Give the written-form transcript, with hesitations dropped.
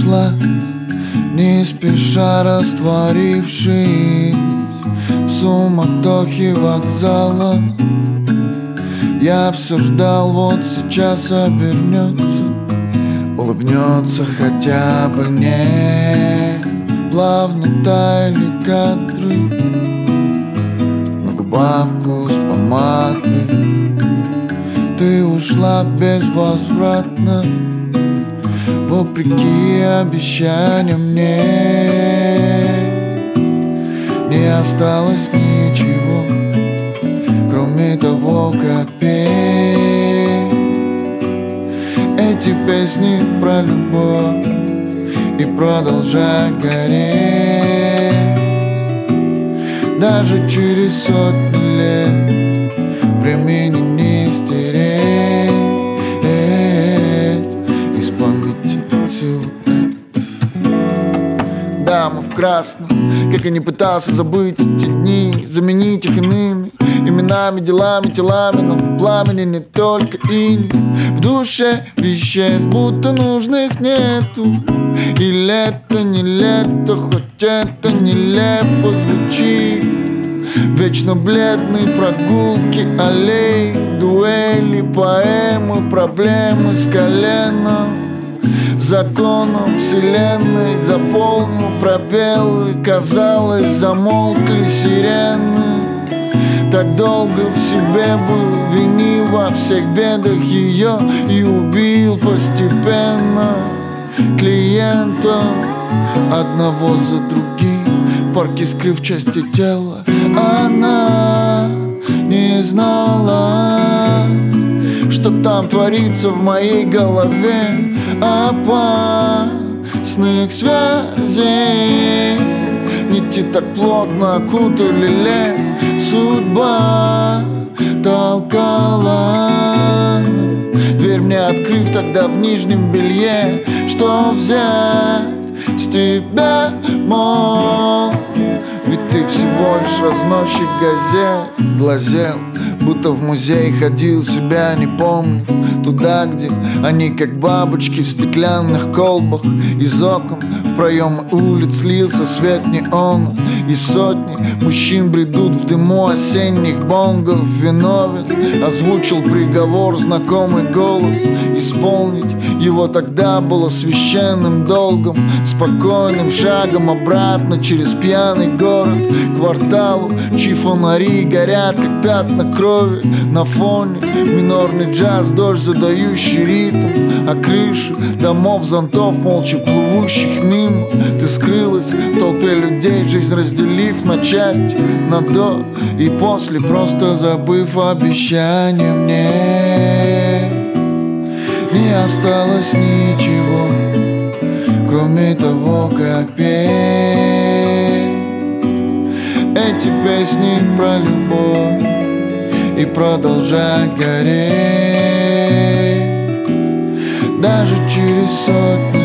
шла, не спеша растворившись в суматохе вокзала. Я все ждал, вот сейчас обернется, улыбнется хотя бы мне. Плавно таяли кадры, на губах вкус помады. Ты ушла безвозвратно, вопреки обещаниям мне не осталось ничего, кроме того, как петь эти песни про любовь и продолжать гореть. Даже через сотни лет времени не стереть из памяти силуэт. Дама в красном, как и не пытался забыть эти дни, заменить их иными именами, делами, телами, но пламени не только инь. В душе веществ будто нужных нету. И лето не лето, хоть это нелепо звучит. Вечно бледные прогулки, аллеи, дуэли, поэмы, проблемы с коленом. Законом вселенной заполнил пробелы, казалось, замолкли сирены. Так долго в себе был, винил во всех бедах ее и убил постепенно клиентов одного за другим. Парки, скрыв части тела, она не знала, что там творится в моей голове. Опасных связей нити так плотно окутали лес. Судьба толкала дверь мне, открыв тогда в нижнем белье. Что взять с тебя мог? Ведь ты всего лишь разносчик газет. Глазел, будто в музей ходил, себя не помнив. Туда, где они как бабочки в стеклянных колбах. Из окон в проемы улиц лился свет неона. И сотни мужчин бредут в дыму осенних бонгов. Виновен, озвучил приговор знакомый голос. Исполнить его тогда было священным долгом. Спокойным шагом обратно через пьяный город к кварталу, чьи фонари горят, как пятна крови на фоне. Минорный джаз, дождь, задающий ритм, а крыши домов, зонтов, молча плывущих мимо. Ты скрылась в толпе людей, жизнь разделив на части, на до и после, просто забыв обещание мне. Не осталось ничего, кроме того, как петь эти песни про любовь и продолжать гореть. Даже через сотни